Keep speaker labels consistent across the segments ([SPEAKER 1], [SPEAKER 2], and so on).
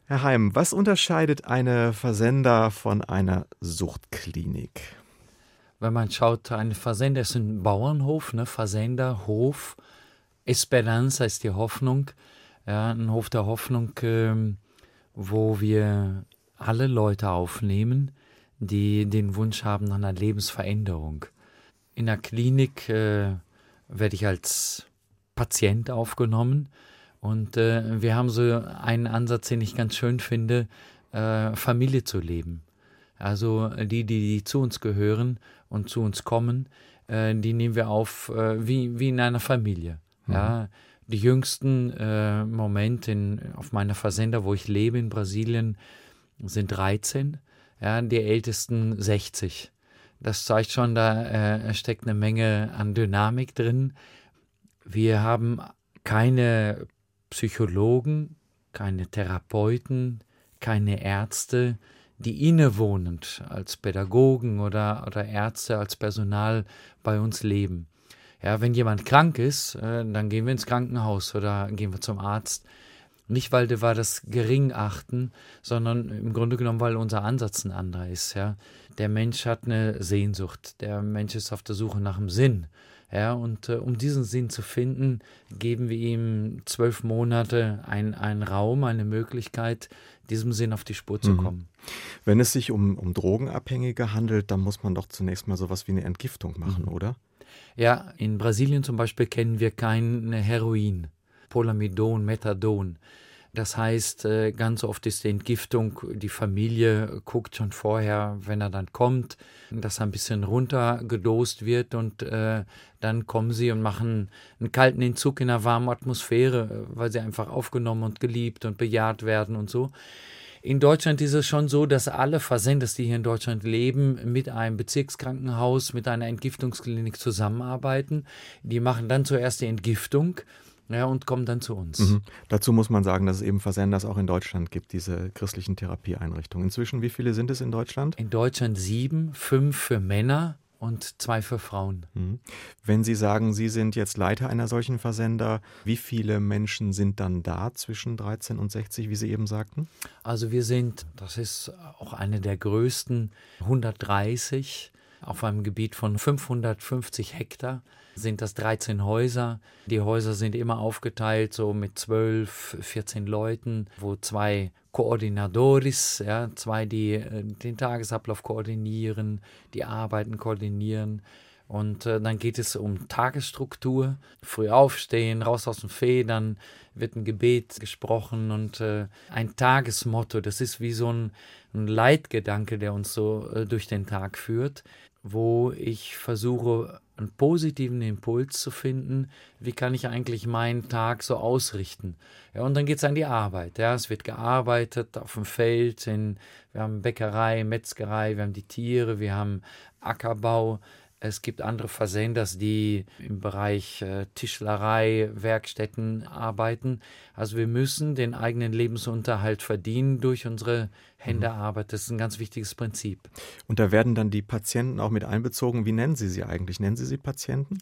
[SPEAKER 1] Herr Heim, was unterscheidet eine Versender von einer Suchtklinik?
[SPEAKER 2] Wenn man schaut, ein Versender ist ein Bauernhof, ne? Versenderhof. Esperanza ist die Hoffnung, ja, ein Hof der Hoffnung, wo wir alle Leute aufnehmen, die den Wunsch haben nach einer Lebensveränderung. In der Klinik werde ich als Patient aufgenommen und wir haben so einen Ansatz, den ich ganz schön finde, Familie zu leben. Also die zu uns gehören und zu uns kommen, die nehmen wir auf wie in einer Familie. Mhm. Ja, die jüngsten Momente auf meiner Versender, wo ich lebe in Brasilien, sind 13, ja, die ältesten 60. Das zeigt schon, da steckt eine Menge an Dynamik drin. Wir haben keine Psychologen, keine Therapeuten, keine Ärzte, die innewohnend als Pädagogen oder Ärzte, als Personal bei uns leben. Ja, wenn jemand krank ist, dann gehen wir ins Krankenhaus oder gehen wir zum Arzt. Nicht, weil wir das gering achten, sondern im Grunde genommen, weil unser Ansatz ein anderer ist. Ja. Der Mensch hat eine Sehnsucht, der Mensch ist auf der Suche nach dem Sinn. Ja, und um diesen Sinn zu finden, geben wir ihm 12 Monate einen Raum, eine Möglichkeit, diesem Sinn auf die Spur zu kommen.
[SPEAKER 1] Wenn es sich um Drogenabhängige handelt, dann muss man doch zunächst mal sowas wie eine Entgiftung machen, oder?
[SPEAKER 2] Ja, in Brasilien zum Beispiel kennen wir kein Heroin, Polamidon, Methadon. Das heißt, ganz oft ist die Entgiftung, die Familie guckt schon vorher, wenn er dann kommt, dass er ein bisschen runtergedost wird und dann kommen sie und machen einen kalten Entzug in einer warmen Atmosphäre, weil sie einfach aufgenommen und geliebt und bejaht werden und so. In Deutschland ist es schon so, dass alle Versenders, die hier in Deutschland leben, mit einem Bezirkskrankenhaus, mit einer Entgiftungsklinik zusammenarbeiten. Die machen dann zuerst die Entgiftung. Ja, und kommen dann zu uns.
[SPEAKER 1] Dazu muss man sagen, dass es eben Versenders auch in Deutschland gibt, diese christlichen Therapieeinrichtungen. Inzwischen, wie viele sind es in Deutschland?
[SPEAKER 2] In Deutschland 7, 5 für Männer und 2 für Frauen.
[SPEAKER 1] Wenn Sie sagen, Sie sind jetzt Leiter einer solchen Versender, wie viele Menschen sind dann da zwischen 13 und 60, wie Sie eben sagten?
[SPEAKER 2] Also wir sind, das ist auch eine der größten, 130 auf einem Gebiet von 550 Hektar. Sind das 13 Häuser. Die Häuser sind immer aufgeteilt, so mit 12, 14 Leuten, wo 2 Coordinadores, ja, 2, die den Tagesablauf koordinieren, die Arbeiten koordinieren. Und dann geht es um Tagesstruktur, früh aufstehen, raus aus den Federn, wird ein Gebet gesprochen und ein Tagesmotto. Das ist wie so ein Leitgedanke, der uns so durch den Tag führt, wo ich versuche, einen positiven Impuls zu finden, wie kann ich eigentlich meinen Tag so ausrichten. Ja, und dann geht es an die Arbeit. Ja, es wird gearbeitet auf dem Feld, wir haben Bäckerei, Metzgerei, wir haben die Tiere, wir haben Ackerbau. Es gibt andere Versenders, die im Bereich Tischlerei, Werkstätten arbeiten. Also wir müssen den eigenen Lebensunterhalt verdienen durch unsere Händearbeit. Das ist ein ganz wichtiges Prinzip.
[SPEAKER 1] Und da werden dann die Patienten auch mit einbezogen. Wie nennen Sie sie eigentlich? Nennen Sie sie Patienten?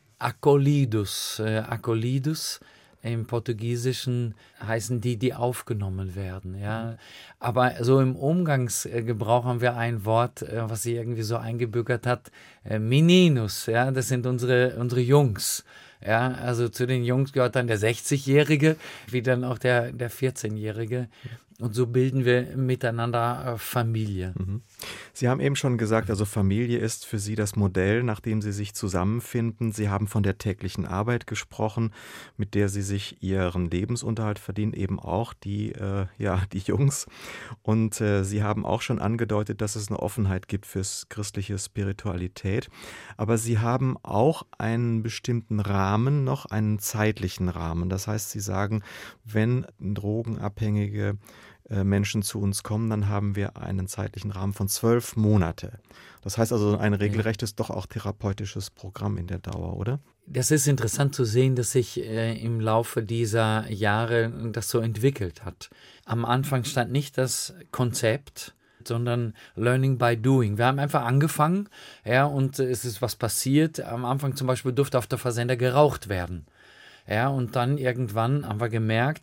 [SPEAKER 2] Acolhidos. Acolhidos. Im Portugiesischen heißen die aufgenommen werden. Ja. Aber so im Umgangsgebrauch haben wir ein Wort, was sich irgendwie so eingebürgert hat, Meninos, ja, das sind unsere Jungs. Ja, also zu den Jungs gehört dann der 60-Jährige, wie dann auch der 14-Jährige. Und so bilden wir miteinander Familie.
[SPEAKER 1] Sie haben eben schon gesagt, also Familie ist für Sie das Modell, nach dem Sie sich zusammenfinden. Sie haben von der täglichen Arbeit gesprochen, mit der Sie sich Ihren Lebensunterhalt verdienen, eben auch die Jungs. Und Sie haben auch schon angedeutet, dass es eine Offenheit gibt für christliche Spiritualität. Aber Sie haben auch einen bestimmten Rahmen, noch einen zeitlichen Rahmen. Das heißt, Sie sagen, wenn drogenabhängige Menschen zu uns kommen, dann haben wir einen zeitlichen Rahmen von 12 Monate. Das heißt also ein regelrechtes, doch auch therapeutisches Programm in der Dauer, oder?
[SPEAKER 2] Das ist interessant zu sehen, dass sich im Laufe dieser Jahre das so entwickelt hat. Am Anfang stand nicht das Konzept, sondern Learning by Doing. Wir haben einfach angefangen, ja, und es ist was passiert. Am Anfang zum Beispiel durfte auf der Versender geraucht werden. Ja, und dann irgendwann haben wir gemerkt,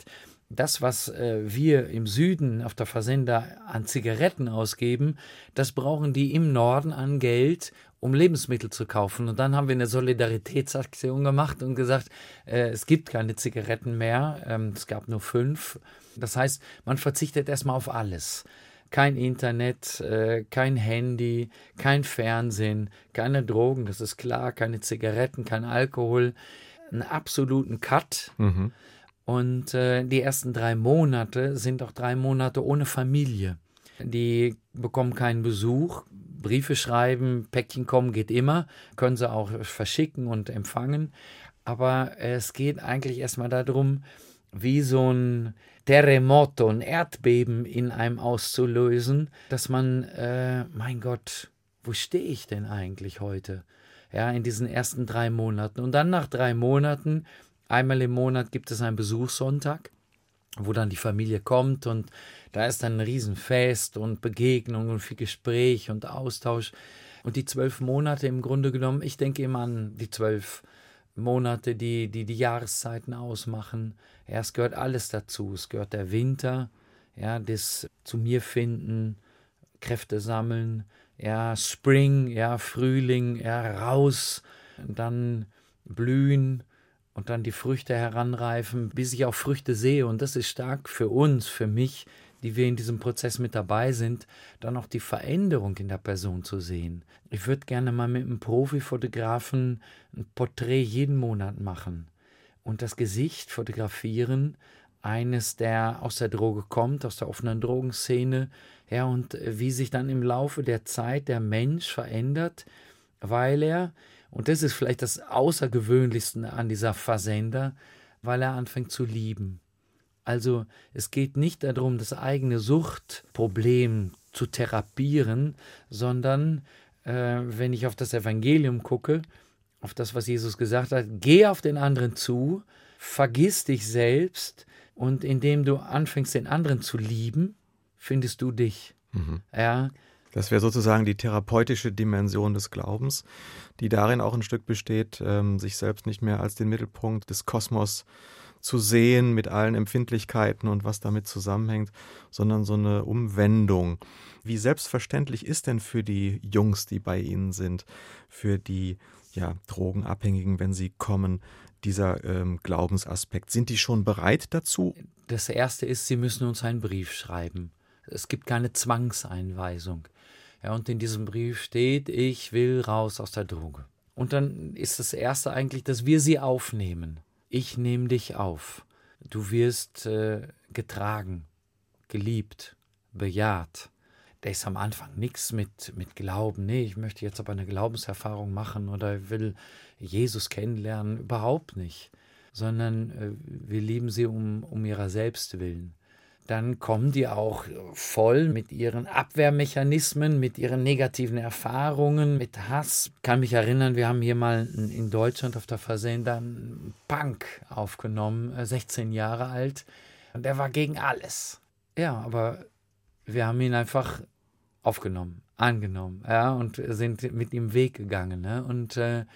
[SPEAKER 2] Das, was wir im Süden auf der Fazenda an Zigaretten ausgeben, das brauchen die im Norden an Geld, um Lebensmittel zu kaufen. Und dann haben wir eine Solidaritätsaktion gemacht und gesagt, es gibt keine Zigaretten mehr, es gab nur 5. Das heißt, man verzichtet erstmal auf alles. Kein Internet, kein Handy, kein Fernsehen, keine Drogen, das ist klar, keine Zigaretten, kein Alkohol, einen absoluten Cut.
[SPEAKER 1] Mhm.
[SPEAKER 2] Und die ersten 3 Monate sind auch 3 Monate ohne Familie. Die bekommen keinen Besuch, Briefe schreiben, Päckchen kommen, geht immer, können sie auch verschicken und empfangen. Aber es geht eigentlich erstmal darum, wie so ein Terremoto, ein Erdbeben in einem auszulösen, dass man, mein Gott, wo stehe ich denn eigentlich heute? Ja, in diesen ersten 3 Monaten. Und dann nach 3 Monaten, einmal im Monat gibt es einen Besuchssonntag, wo dann die Familie kommt und da ist dann ein Riesenfest und Begegnung und viel Gespräch und Austausch. Und die 12 Monate im Grunde genommen, ich denke immer an die 12 Monate, die Jahreszeiten ausmachen. Ja, es gehört alles dazu. Es gehört der Winter, ja, das zu mir finden, Kräfte sammeln, ja, Spring, ja, Frühling, ja, raus, dann blühen und dann die Früchte heranreifen, bis ich auch Früchte sehe. Und das ist stark für uns, für mich, die wir in diesem Prozess mit dabei sind, dann auch die Veränderung in der Person zu sehen. Ich würde gerne mal mit einem Profifotografen ein Porträt jeden Monat machen und das Gesicht fotografieren, eines, der aus der Droge kommt, aus der offenen Drogenszene, ja, und wie sich dann im Laufe der Zeit der Mensch verändert, weil er, und das ist vielleicht das Außergewöhnlichste an dieser Fazenda, weil er anfängt zu lieben. Also es geht nicht darum, das eigene Suchtproblem zu therapieren, sondern wenn ich auf das Evangelium gucke, auf das, was Jesus gesagt hat, geh auf den anderen zu, vergiss dich selbst und indem du anfängst, den anderen zu lieben, findest du dich.
[SPEAKER 1] Mhm.
[SPEAKER 2] Ja.
[SPEAKER 1] Das wäre sozusagen die therapeutische Dimension des Glaubens, die darin auch ein Stück besteht, sich selbst nicht mehr als den Mittelpunkt des Kosmos zu sehen mit allen Empfindlichkeiten und was damit zusammenhängt, sondern so eine Umwendung. Wie selbstverständlich ist denn für die Jungs, die bei Ihnen sind, für die Drogenabhängigen, wenn sie kommen, dieser Glaubensaspekt? Sind die schon bereit dazu?
[SPEAKER 2] Das Erste ist, sie müssen uns einen Brief schreiben. Es gibt keine Zwangseinweisung. Ja, und in diesem Brief steht, ich will raus aus der Droge. Und dann ist das Erste eigentlich, dass wir sie aufnehmen. Ich nehme dich auf. Du wirst getragen, geliebt, bejaht. Da ist am Anfang nichts mit Glauben. Nee, ich möchte jetzt aber eine Glaubenserfahrung machen oder will Jesus kennenlernen. Überhaupt nicht. Sondern wir lieben sie um ihrer selbst willen. Dann kommen die auch voll mit ihren Abwehrmechanismen, mit ihren negativen Erfahrungen, mit Hass. Ich kann mich erinnern, wir haben hier mal in Deutschland auf der Fazenda einen Punk aufgenommen, 16 Jahre alt. Und der war gegen alles. Ja, aber wir haben ihn einfach aufgenommen, angenommen, ja, und sind mit ihm Weg gegangen, ne? Und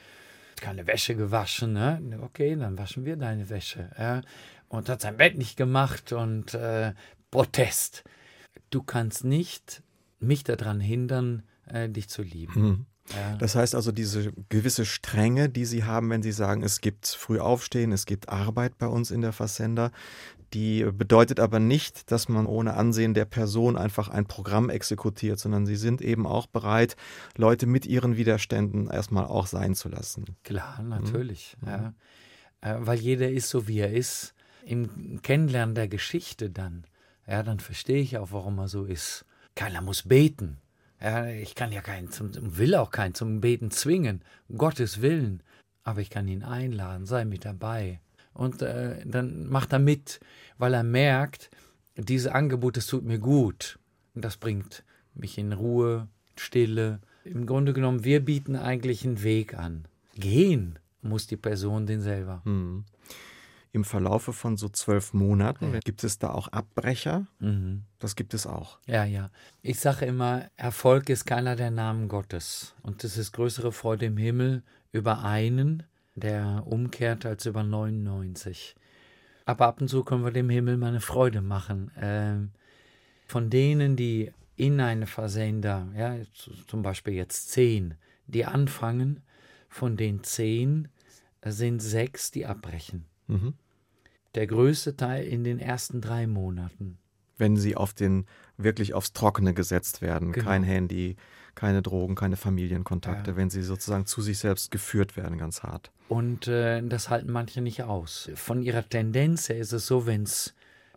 [SPEAKER 2] keine Wäsche gewaschen, ne? Okay, dann waschen wir deine Wäsche, ja. Und hat sein Bett nicht gemacht und Protest. Du kannst nicht mich daran hindern, dich zu lieben.
[SPEAKER 1] Mhm.
[SPEAKER 2] Ja.
[SPEAKER 1] Das heißt also, diese gewisse Strenge, die Sie haben, wenn Sie sagen, es gibt früh aufstehen, es gibt Arbeit bei uns in der Fazenda, die bedeutet aber nicht, dass man ohne Ansehen der Person einfach ein Programm exekutiert, sondern Sie sind eben auch bereit, Leute mit ihren Widerständen erstmal auch sein zu lassen.
[SPEAKER 2] Klar, natürlich. Mhm. Ja. Weil jeder ist so, wie er ist. Im Kennenlernen der Geschichte dann verstehe ich auch, warum er so ist. Keiner muss beten. Ja, ich kann ja will auch keinen zum Beten zwingen, um Gottes Willen. Aber ich kann ihn einladen, sei mit dabei. Und dann macht er mit, weil er merkt, dieses Angebot, das tut mir gut. Und das bringt mich in Ruhe, Stille. Im Grunde genommen, wir bieten eigentlich einen Weg an. Gehen muss die Person den selber.
[SPEAKER 1] Mhm. Im Verlaufe von so 12 Monaten gibt es da auch Abbrecher? Mhm. Das gibt es auch.
[SPEAKER 2] Ja. Ich sage immer, Erfolg ist keiner der Namen Gottes. Und es ist größere Freude im Himmel über einen, der umkehrt, als über 99. Aber ab und zu können wir dem Himmel mal eine Freude machen. Von denen, die in eine Fazenda, ja, zum Beispiel jetzt 10, die anfangen, von den 10 sind 6, die abbrechen.
[SPEAKER 1] Mhm.
[SPEAKER 2] Der größte Teil in den ersten 3 Monaten.
[SPEAKER 1] Wenn sie wirklich aufs Trockene gesetzt werden,
[SPEAKER 2] Genau.
[SPEAKER 1] Kein Handy, keine Drogen, keine Familienkontakte,
[SPEAKER 2] Ja.
[SPEAKER 1] wenn sie sozusagen zu sich selbst geführt werden, ganz hart.
[SPEAKER 2] Und das halten manche nicht aus. Von ihrer Tendenz her ist es so, wenn es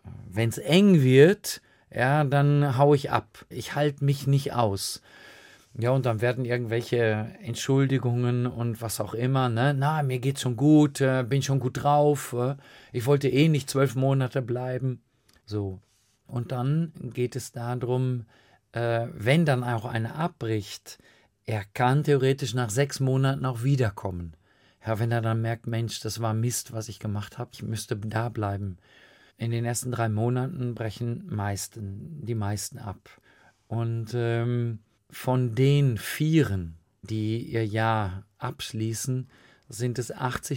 [SPEAKER 2] eng wird, ja, dann hau ich ab. Ich halte mich nicht aus. Ja, und dann werden irgendwelche Entschuldigungen und was auch immer, ne? Na, mir geht's schon gut, bin schon gut drauf, ich wollte eh nicht 12 Monate bleiben. So. Und dann geht es darum, wenn dann auch einer abbricht, er kann theoretisch nach 6 Monaten auch wiederkommen. Ja, wenn er dann merkt, Mensch, das war Mist, was ich gemacht habe, ich müsste da bleiben. In den ersten 3 Monaten brechen die meisten ab. Und von den 4, die ihr Jahr abschließen, sind es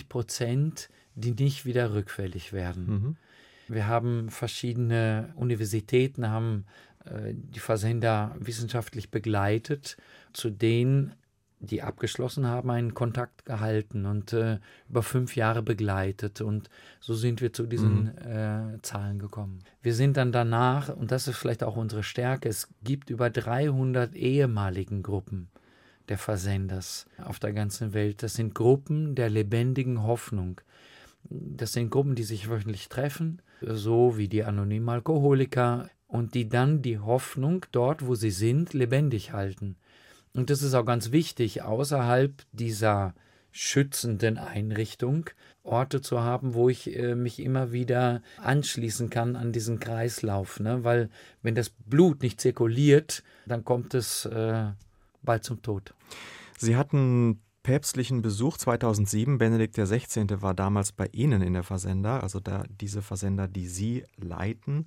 [SPEAKER 2] 80%, die nicht wieder rückfällig werden.
[SPEAKER 1] Mhm.
[SPEAKER 2] Wir haben verschiedene Universitäten, haben die Fazenda wissenschaftlich begleitet, zu denen, die abgeschlossen haben, einen Kontakt gehalten und über 5 Jahre begleitet. Und so sind wir zu diesen Zahlen gekommen. Wir sind dann danach, und das ist vielleicht auch unsere Stärke, es gibt über 300 ehemaligen Gruppen der Fazendas auf der ganzen Welt. Das sind Gruppen der lebendigen Hoffnung. Das sind Gruppen, die sich wöchentlich treffen, so wie die anonymen Alkoholiker, und die dann die Hoffnung dort, wo sie sind, lebendig halten. Und das ist auch ganz wichtig, außerhalb dieser schützenden Einrichtung Orte zu haben, wo ich mich immer wieder anschließen kann an diesen Kreislauf. Ne? Weil wenn das Blut nicht zirkuliert, dann kommt es bald zum Tod.
[SPEAKER 1] Sie hatten päpstlichen Besuch 2007. Benedikt XVI. War damals bei Ihnen in der Fazenda, also diese Fazenda, die Sie leiten,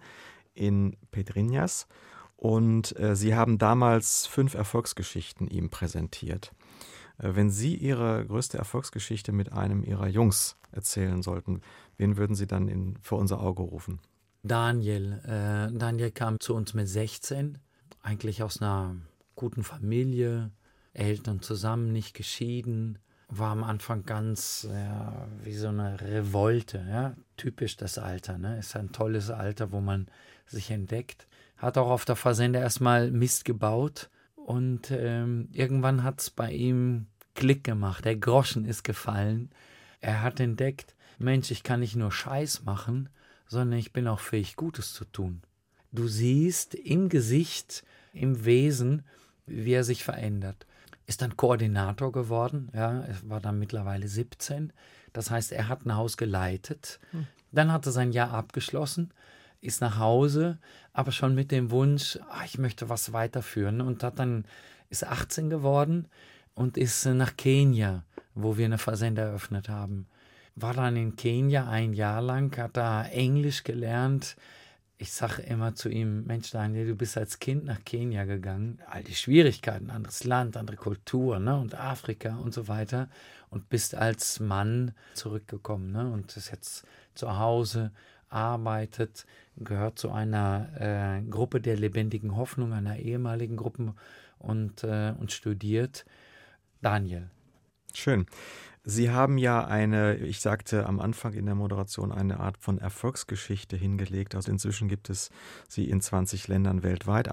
[SPEAKER 1] in Pedrinhas. Und Sie haben damals 5 Erfolgsgeschichten ihm präsentiert. Wenn Sie Ihre größte Erfolgsgeschichte mit einem Ihrer Jungs erzählen sollten, wen würden Sie dann vor unser Auge rufen?
[SPEAKER 2] Daniel. Daniel kam zu uns mit 16, eigentlich aus einer guten Familie, Eltern zusammen, nicht geschieden, war am Anfang ganz wie so eine Revolte, ja? Typisch das Alter, ne? Ist ein tolles Alter, wo man sich entdeckt. Hat auch auf der Fazenda erstmal Mist gebaut und irgendwann hat es bei ihm Klick gemacht, der Groschen ist gefallen. Er hat entdeckt, Mensch, ich kann nicht nur Scheiß machen, sondern ich bin auch fähig, Gutes zu tun. Du siehst im Gesicht, im Wesen, wie er sich verändert. Ist dann Koordinator geworden, ja, er war dann mittlerweile 17. Das heißt, er hat ein Haus geleitet. Dann hat er sein Jahr abgeschlossen, ist nach Hause, aber schon mit dem Wunsch, ich möchte was weiterführen, und ist 18 geworden und ist nach Kenia, wo wir eine Fazenda eröffnet haben. War dann in Kenia 1 Jahr lang, hat da Englisch gelernt. Ich sage immer zu ihm, Mensch Daniel, du bist als Kind nach Kenia gegangen, all die Schwierigkeiten, anderes Land, andere Kultur, ne, und Afrika und so weiter, und bist als Mann zurückgekommen, ne, und ist jetzt zu Hause, arbeitet, gehört zu einer Gruppe der lebendigen Hoffnung, einer ehemaligen Gruppe, und studiert. Daniel.
[SPEAKER 1] Schön. Sie haben ja ich sagte am Anfang in der Moderation, eine Art von Erfolgsgeschichte hingelegt. Also inzwischen gibt es sie in 20 Ländern weltweit,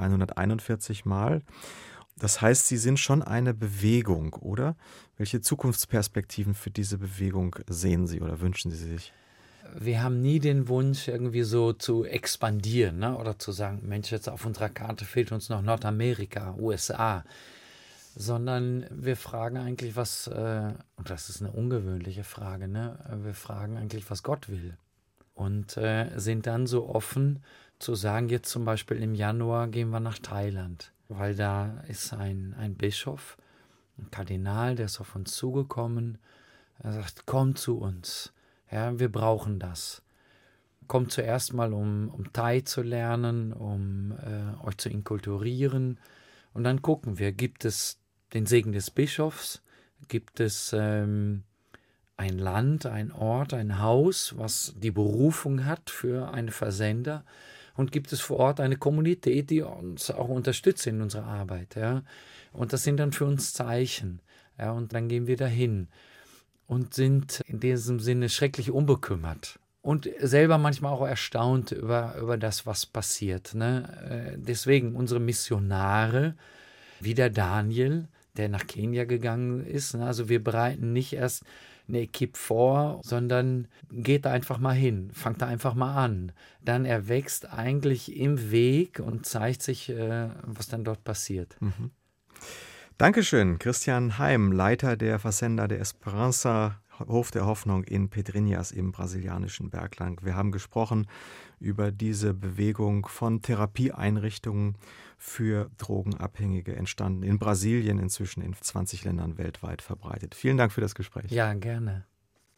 [SPEAKER 1] 141 Mal. Das heißt, Sie sind schon eine Bewegung, oder? Welche Zukunftsperspektiven für diese Bewegung sehen Sie oder wünschen Sie sich?
[SPEAKER 2] Wir haben nie den Wunsch, irgendwie so zu expandieren, ne? Oder zu sagen, Mensch, jetzt auf unserer Karte fehlt uns noch Nordamerika, USA. Sondern wir fragen eigentlich, und das ist eine ungewöhnliche Frage, ne? Wir fragen eigentlich, was Gott will. Und sind dann so offen zu sagen, jetzt zum Beispiel im Januar gehen wir nach Thailand, weil da ist ein Bischof, ein Kardinal, der ist auf uns zugekommen. Er sagt, kommt zu uns, ja, wir brauchen das. Kommt zuerst mal, um Thai zu lernen, um euch zu inkulturieren. Und dann gucken wir, gibt es den Segen des Bischofs, gibt es ein Land, ein Ort, ein Haus, was die Berufung hat für einen Versender. Und gibt es vor Ort eine Kommunität, die uns auch unterstützt in unserer Arbeit. Ja? Und das sind dann für uns Zeichen. Ja? Und dann gehen wir dahin und sind in diesem Sinne schrecklich unbekümmert. Und selber manchmal auch erstaunt über das, was passiert. Ne? Deswegen unsere Missionare, wie der Daniel, der nach Kenia gegangen ist. Ne? Also wir bereiten nicht erst eine Equipe vor, sondern geht da einfach mal hin, fangt da einfach mal an. Dann erwächst eigentlich im Weg und zeigt sich, was dann dort passiert.
[SPEAKER 1] Mhm. Dankeschön, Christian Heim, Leiter der Fazenda de Esperança, Hof der Hoffnung in Pedrinhas im brasilianischen Bergland. Wir haben gesprochen über diese Bewegung von Therapieeinrichtungen für Drogenabhängige, entstanden in Brasilien, inzwischen in 20 Ländern weltweit verbreitet. Vielen Dank für das Gespräch.
[SPEAKER 2] Ja, gerne.